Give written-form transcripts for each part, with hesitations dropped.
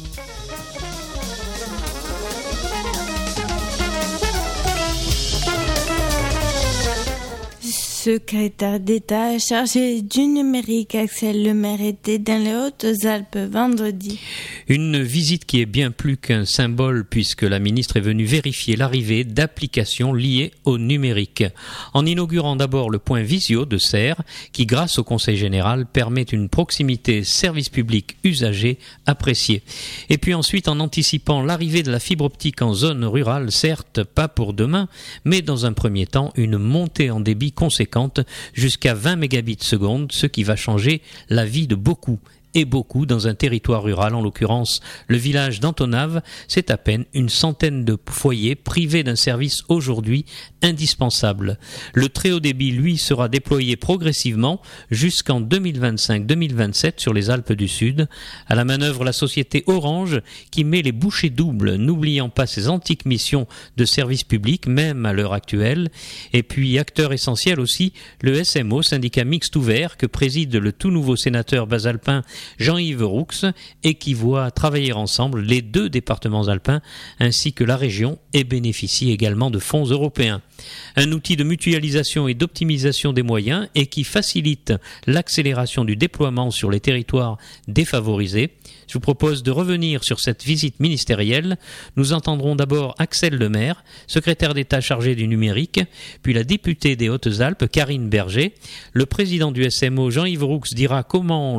Secrétaire d'État chargé du numérique, Axel Lemaire était dans les Hautes-Alpes vendredi. Une visite qui est bien plus qu'un symbole puisque la ministre est venue vérifier l'arrivée d'applications liées au numérique. En inaugurant d'abord le point Visio de Serres qui, grâce au Conseil général, permet une proximité service public usager appréciée. Et puis ensuite en anticipant l'arrivée de la fibre optique en zone rurale, certes pas pour demain, mais dans un premier temps une montée en débit conséquente jusqu'à 20 mégabits seconde, ce qui va changer la vie de beaucoup dans un territoire rural, en l'occurrence le village d'Antonave, c'est à peine une centaine de foyers privés d'un service aujourd'hui indispensable. Le très haut débit, lui, sera déployé progressivement jusqu'en 2025-2027 sur les Alpes du Sud. À la manœuvre, la société Orange qui met les bouchées doubles, n'oubliant pas ses antiques missions de service public, même à l'heure actuelle. Et puis, acteur essentiel aussi, le SMO, syndicat mixte ouvert, que préside le tout nouveau sénateur basalpin Jean-Yves Roux et qui voit travailler ensemble les deux départements alpins ainsi que la région et bénéficie également de fonds européens. Un outil de mutualisation et d'optimisation des moyens et qui facilite l'accélération du déploiement sur les territoires défavorisés. Je vous propose de revenir sur cette visite ministérielle. Nous entendrons d'abord Axel Lemaire, secrétaire d'État chargé du numérique, puis la députée des Hautes-Alpes, Karine Berger. Le président du SMO, Jean-Yves Roux, dira comment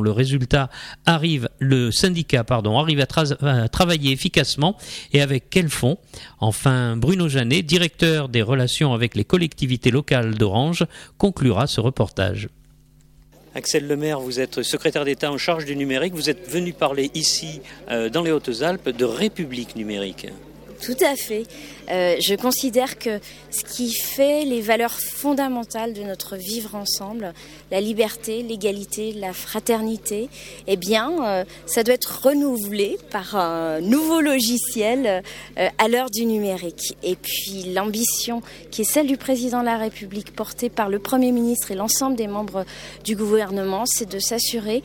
le syndicat arrive à travailler efficacement et avec quels fonds. Enfin, Bruno Janet, directeur des relations avec les collectivités locales d'Orange, conclura ce reportage. Axel Lemaire, vous êtes secrétaire d'État en charge du numérique. Vous êtes venu parler ici, dans les Hautes-Alpes, de République numérique. Tout à fait. Je considère que ce qui fait les valeurs fondamentales de notre vivre ensemble, la liberté, l'égalité, la fraternité, ça doit être renouvelé par un nouveau logiciel à l'heure du numérique. Et puis l'ambition qui est celle du président de la République, portée par le Premier ministre et l'ensemble des membres du gouvernement, c'est de s'assurer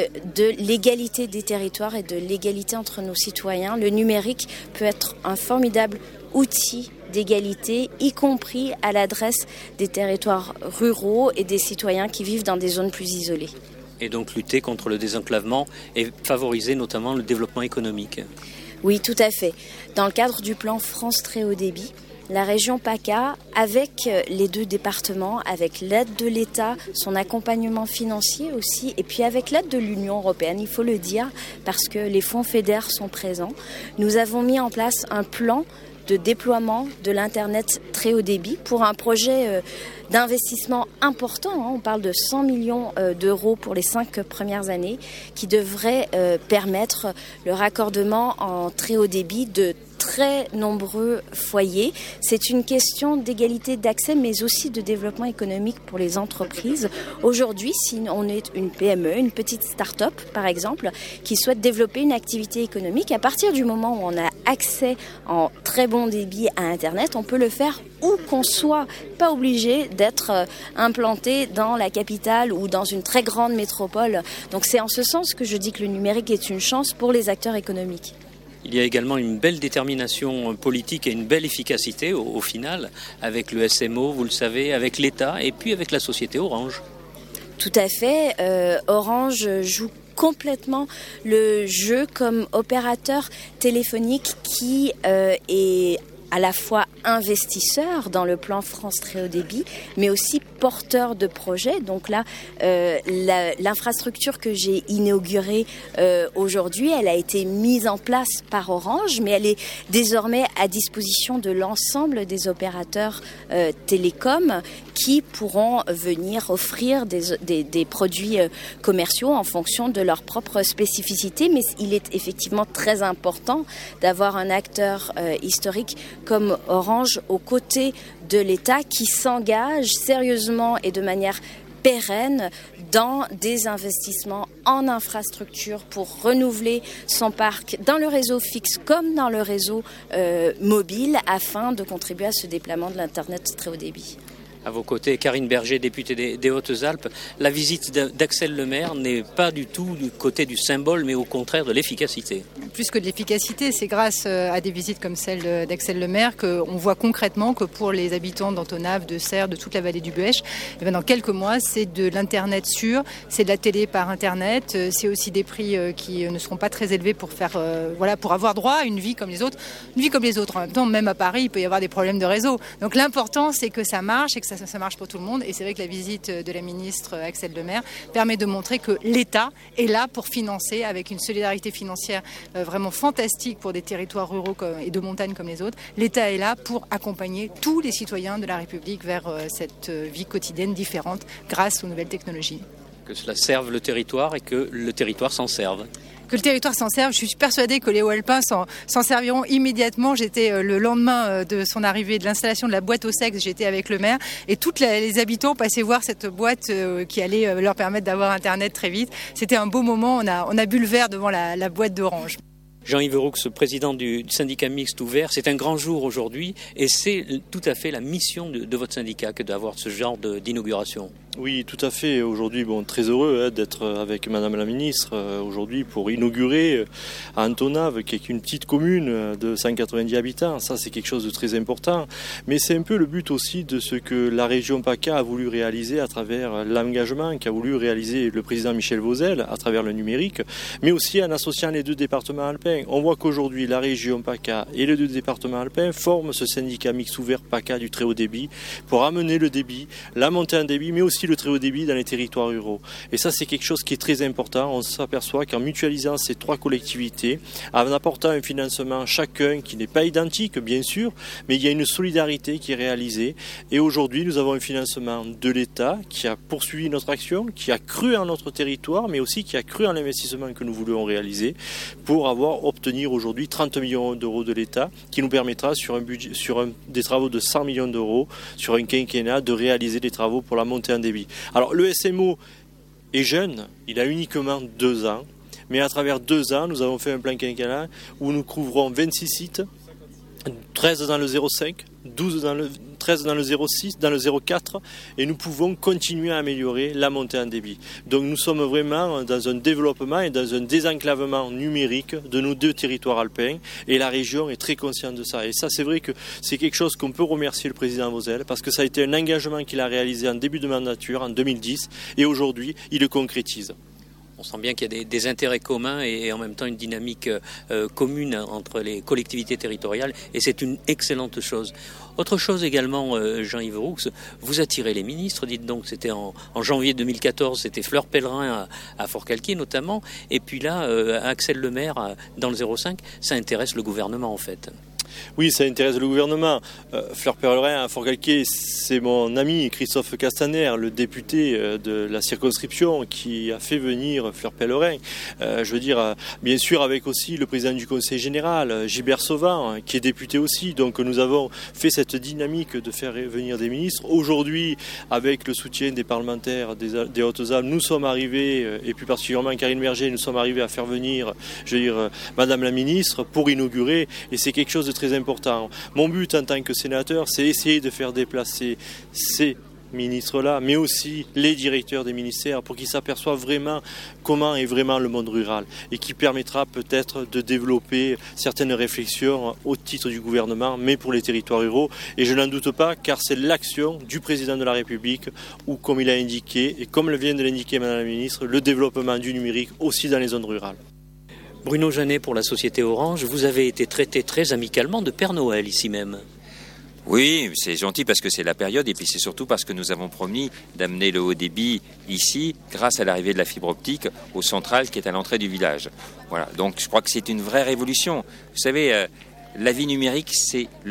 de l'égalité des territoires et de l'égalité entre nos citoyens. Le numérique peut être un formidable outil d'égalité, y compris à l'adresse des territoires ruraux et des citoyens qui vivent dans des zones plus isolées. Et donc lutter contre le désenclavement et favoriser notamment le développement économique. Oui, tout à fait. Dans le cadre du plan France Très Haut Débit, la région PACA, avec les deux départements, avec l'aide de l'État, son accompagnement financier aussi, et puis avec l'aide de l'Union européenne, il faut le dire, parce que les fonds FEDER sont présents, nous avons mis en place un plan de déploiement de l'Internet très haut débit pour un projet d'investissement important. On parle de 100 millions d'euros pour les 5 premières années qui devrait permettre le raccordement en très haut débit de très nombreux foyers. C'est une question d'égalité d'accès, mais aussi de développement économique pour les entreprises. Aujourd'hui, si on est une PME, une petite start-up, par exemple, qui souhaite développer une activité économique, à partir du moment où on a accès en très bon débit à Internet, on peut le faire où qu'on soit, pas obligé d'être implanté dans la capitale ou dans une très grande métropole. Donc c'est en ce sens que je dis que le numérique est une chance pour les acteurs économiques. Il y a également une belle détermination politique et une belle efficacité au final avec le SMO, vous le savez, avec l'État et puis avec la société Orange. Tout à fait. Orange joue complètement le jeu comme opérateur téléphonique qui est à la fois investisseur dans le plan France Très Haut Débit, mais aussi porteur de projets. Donc là, l'infrastructure que j'ai inaugurée aujourd'hui, elle a été mise en place par Orange, mais elle est désormais à disposition de l'ensemble des opérateurs télécoms qui pourront venir offrir des produits commerciaux en fonction de leurs propres spécificités. Mais il est effectivement très important d'avoir un acteur historique comme Orange aux côtés de l'État qui s'engage sérieusement et de manière pérenne dans des investissements en infrastructure pour renouveler son parc dans le réseau fixe comme dans le réseau mobile afin de contribuer à ce déploiement de l'Internet très haut débit. À vos côtés, Karine Berger, députée des Hautes-Alpes. La visite d'Axel Lemaire n'est pas du tout du côté du symbole, mais au contraire de l'efficacité. Plus que de l'efficacité, c'est grâce à des visites comme celle d'Axel Lemaire qu'on voit concrètement que pour les habitants d'Antonave, de Serres, de toute la vallée du Buëch, dans quelques mois, c'est de l'Internet sûr, c'est de la télé par Internet, c'est aussi des prix qui ne seront pas très élevés pour pour avoir droit à une vie comme les autres. Une vie comme les autres. En même temps, même à Paris, il peut y avoir des problèmes de réseau. Donc l'important, c'est que ça marche et que ça marche pour tout le monde. Et c'est vrai que la visite de la ministre Axel Lemaire permet de montrer que l'État est là pour financer, avec une solidarité financière vraiment fantastique pour des territoires ruraux et de montagne comme les autres. L'État est là pour accompagner tous les citoyens de la République vers cette vie quotidienne différente grâce aux nouvelles technologies. Que cela serve le territoire et que le territoire s'en serve. Que le territoire s'en serve. Je suis persuadée que les Hauts-Alpins s'en serviront immédiatement. J'étais le lendemain de son arrivée, de l'installation de la boîte au sexe, j'étais avec le maire et tous les habitants passaient voir cette boîte qui allait leur permettre d'avoir Internet très vite. C'était un beau moment, on a bu le verre devant la boîte d'Orange. Jean-Yves Roux, président du syndicat mixte ouvert, c'est un grand jour aujourd'hui et c'est tout à fait la mission de votre syndicat que d'avoir ce genre d'inauguration. Oui, tout à fait. Aujourd'hui, très heureux d'être avec Madame la Ministre aujourd'hui pour inaugurer à Antonave, qui est une petite commune de 190 habitants. Ça, c'est quelque chose de très important. Mais c'est un peu le but aussi de ce que la région PACA a voulu réaliser à travers l'engagement qu'a voulu réaliser le président Michel Vauzel à travers le numérique, mais aussi en associant les deux départements alpins. On voit qu'aujourd'hui, la région PACA et les deux départements alpins forment ce syndicat mixte ouvert PACA du très haut débit pour amener le débit, la montée en débit, mais aussi le très haut débit dans les territoires ruraux. Et ça, c'est quelque chose qui est très important. On s'aperçoit qu'en mutualisant ces trois collectivités, en apportant un financement chacun qui n'est pas identique, bien sûr, mais il y a une solidarité qui est réalisée. Et aujourd'hui, nous avons un financement de l'État qui a poursuivi notre action, qui a cru en notre territoire, mais aussi qui a cru en l'investissement que nous voulons réaliser pour obtenir aujourd'hui 30 millions d'euros de l'État qui nous permettra sur des travaux de 100 millions d'euros sur un quinquennat de réaliser des travaux pour la montée en débit. Alors le SMO est jeune, il a uniquement 2 ans, mais à travers 2 ans, nous avons fait un plan quinquennal où nous couvrons 26 sites, 13 dans le 05, 13 dans le 06, dans le 04, et nous pouvons continuer à améliorer la montée en débit. Donc nous sommes vraiment dans un développement et dans un désenclavement numérique de nos deux territoires alpins, et la région est très consciente de ça. Et ça, c'est vrai que c'est quelque chose qu'on peut remercier le président Vauzel, parce que ça a été un engagement qu'il a réalisé en début de mandature, en 2010, et aujourd'hui, il le concrétise. On sent bien qu'il y a des intérêts communs et en même temps une dynamique commune entre les collectivités territoriales et c'est une excellente chose. Autre chose également, Jean-Yves Roux, vous attirez les ministres, dites donc, c'était en janvier 2014, c'était Fleur Pellerin à Forcalquier notamment, et puis là, Axel Lemaire dans le 05, ça intéresse le gouvernement en fait. Oui, ça intéresse le gouvernement. Fleur Pellerin à Forcalquier, c'est mon ami Christophe Castaner, le député de la circonscription qui a fait venir Fleur Pellerin. Bien sûr avec aussi le président du Conseil général, Gilbert Sauvant, qui est député aussi. Donc nous avons fait cette dynamique de faire venir des ministres. Aujourd'hui, avec le soutien des parlementaires des Hautes-Alpes, nous sommes arrivés, et plus particulièrement Karine Berger, nous sommes arrivés à faire venir, Madame la ministre pour inaugurer. Et c'est quelque chose de très important. Mon but en tant que sénateur, c'est essayer de faire déplacer ces ministres-là, mais aussi les directeurs des ministères pour qu'ils s'aperçoivent vraiment comment est vraiment le monde rural et qui permettra peut-être de développer certaines réflexions au titre du gouvernement, mais pour les territoires ruraux. Et je n'en doute pas, car c'est l'action du président de la République ou, comme il a indiqué, et comme le vient de l'indiquer Madame la ministre, le développement du numérique aussi dans les zones rurales. Bruno Jeannet pour la société Orange, vous avez été traité très amicalement de Père Noël ici même. Oui, c'est gentil parce que c'est la période et puis c'est surtout parce que nous avons promis d'amener le haut débit ici grâce à l'arrivée de la fibre optique au central qui est à l'entrée du village. Voilà, donc je crois que c'est une vraie révolution. Vous savez, la vie numérique c'est le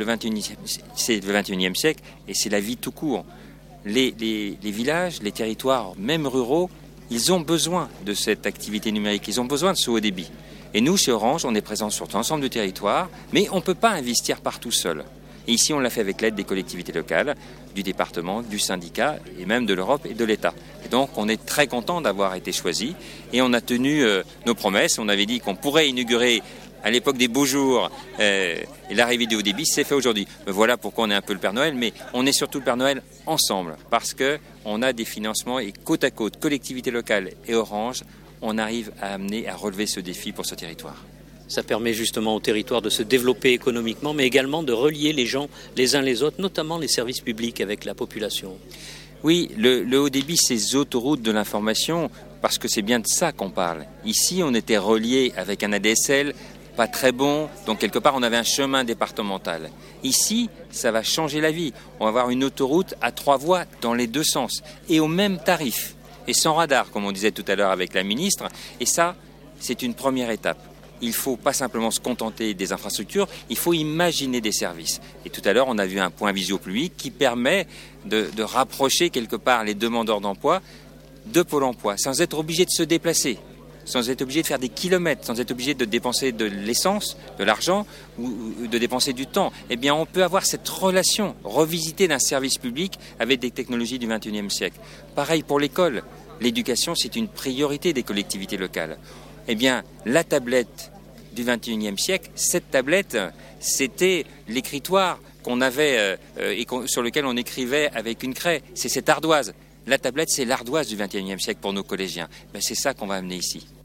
21e siècle et c'est la vie tout court. Les villages, les territoires, même ruraux, ils ont besoin de cette activité numérique, ils ont besoin de ce haut débit. Et nous, chez Orange, on est présents sur l'ensemble du territoire, mais on ne peut pas investir partout seul. Et ici, on l'a fait avec l'aide des collectivités locales, du département, du syndicat, et même de l'Europe et de l'État. Et donc, on est très content d'avoir été choisis, et on a tenu nos promesses. On avait dit qu'on pourrait inaugurer à l'époque des beaux jours, et l'arrivée du haut débit, c'est fait aujourd'hui. Voilà pourquoi on est un peu le Père Noël, mais on est surtout le Père Noël ensemble, parce qu'on a des financements et côte à côte, collectivités locales et Orange, on arrive à relever ce défi pour ce territoire. Ça permet justement au territoire de se développer économiquement, mais également de relier les gens les uns les autres, notamment les services publics avec la population. Oui, le haut débit, c'est autoroutes de l'information, parce que c'est bien de ça qu'on parle. Ici, on était reliés avec un ADSL pas très bon, donc quelque part, on avait un chemin départemental. Ici, ça va changer la vie. On va avoir une autoroute à 3 voies dans les 2 sens, et au même tarif, et sans radar, comme on disait tout à l'heure avec la ministre, et ça, c'est une première étape. Il ne faut pas simplement se contenter des infrastructures, il faut imaginer des services. Et tout à l'heure, on a vu un point visio public qui permet de rapprocher quelque part les demandeurs d'emploi de Pôle emploi, sans être obligé de se déplacer, sans être obligé de faire des kilomètres, sans être obligé de dépenser de l'essence, de l'argent ou de dépenser du temps. Eh bien, on peut avoir cette relation revisitée d'un service public avec des technologies du XXIe siècle. Pareil pour l'école. L'éducation, c'est une priorité des collectivités locales. Eh bien, la tablette du XXIe siècle, cette tablette, c'était l'écritoire qu'on avait sur lequel on écrivait avec une craie. C'est cette ardoise. La tablette, c'est l'ardoise du XXIe siècle pour nos collégiens. Ben, c'est ça qu'on va amener ici.